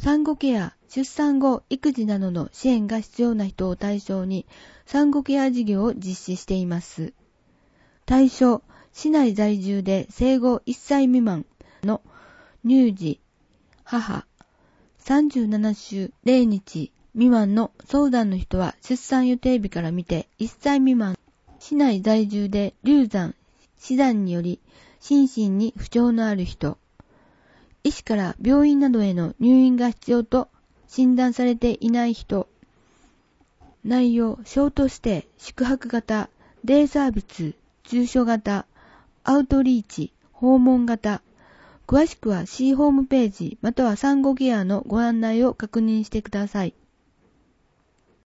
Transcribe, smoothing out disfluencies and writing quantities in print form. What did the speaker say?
産後ケア、出産後、育児などの支援が必要な人を対象に産後ケア事業を実施しています。対象、市内在住で生後1歳未満の乳児、母、37週0日未満の相談の人は出産予定日から見て1歳未満、市内在住で流産、死産により心身に不調のある人、医師から病院などへの入院が必要と診断されていない人、内容、ショートステイ、宿泊型、デイサービス、住所型、アウトリーチ、訪問型。詳しくは C ホームページまたは産後ケアのご案内を確認してください。